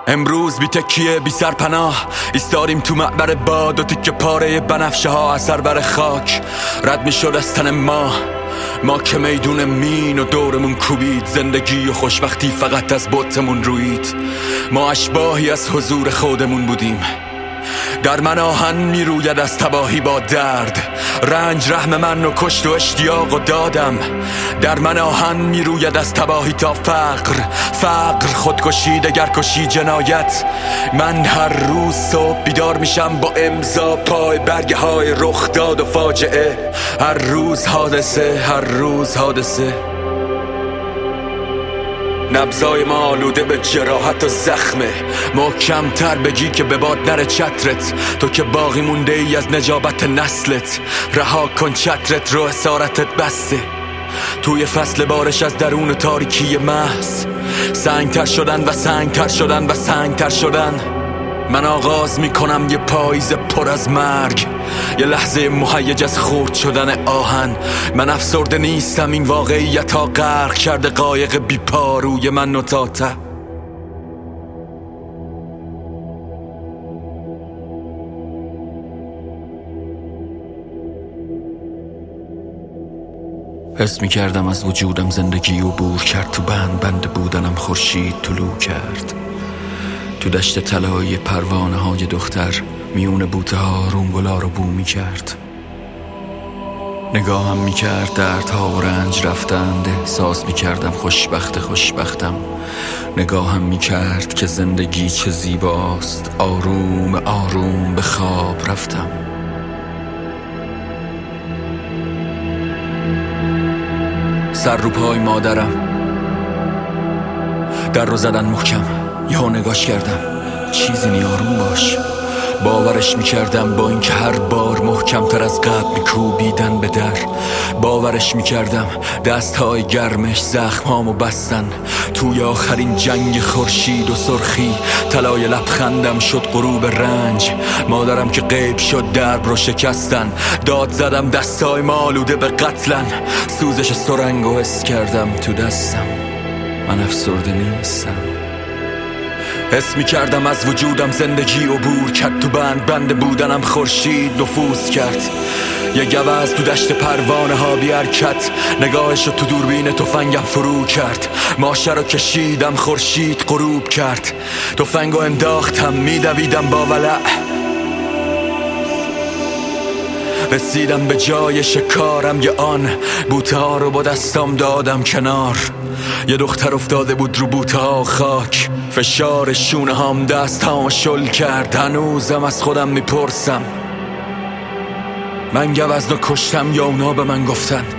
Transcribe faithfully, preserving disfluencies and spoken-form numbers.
امروز بی تکیه بی سرپناه ایستادیم تو معبر باد و تیکه پاره بنفشه ها اثر بر خاک رد می شد از تن ما ما که میدون مین و دورمون کوبید زندگی و خوشبختی فقط از بطمون روید ما اشباهی از حضور خودمون بودیم در من آهن می روید از تباهی با درد رنج رحم من و کشت و اشتیاق و دادم در من آهن می روید از تباهی تا فقر فقر خودکشی دگرکشی جنایت من هر روز صبح بیدار میشم با امضا پای برگه های رخ داد و فاجعه هر روز حادثه هر روز حادثه نبضای ما آلوده به جراحت و زخمه محکم تر بگی که به باد نره چترت تو که باقی مونده ای از نجابت نسلت رها کن چترت رو اسارتت بسته توی فصل بارش از درون تاریکی محض سنگ تر شدن و سنگ تر شدن و سنگ تر شدن من آغاز میکنم یه پاییز پر از مرگ یه لحظه مهیج از خرد شدن آهن من افسرده نیستم این واقعیت ها غرق کرده قایق بی پاروی من نتاته حس میکردم از وجودم زندگی عبور کرد تو بند بند بودنم خورشید طلوع کرد تو دشت طلایی پروانه های دختر میون بوته ها رونگلا رو بو میکرد نگاهم میکرد دردها و رنج رفتند احساس میکردم خوشبخت خوشبختم نگاهم میکرد که زندگی چه زیباست آروم آروم به خواب رفتم سر رو پای مادرم در رو زدن محکم یا نگاش کردم چیزی نی آروم باش باورش میکردم با اینکه هر بار محکمتر از قبل میکوبیدن به در باورش میکردم دستهای گرمش زخمامو بستن توی آخرین جنگ خورشید و سرخی طلای لبخندم شد غروب رنج مادرم که غیب شد درب رو شکستن داد زدم دستای ما آلوده به قتلن سوزش سرنگو حس کردم تو دستم من افسرده نیستم حس می کردم از وجودم زندگی عبور کرد تو بند بند بودنم خورشید نفوذ کرد یه گوز تو دشت پروانه ها بی حرکت نگاهشو تو دوربین تفنگم فرو کرد ماشه رو کشیدم خورشید غروب کرد تفنگو انداختم میدویدم با ولع رسیدم به جای شکارم یه آن بوته ها رو با دستام دادم کنار یه دختر افتاده بود رو بوته ها خاک فشار شونه هام دست هام شل کرد هنوزم از خودم میپرسم من گوزنو کشتم یا اونا به من گفتن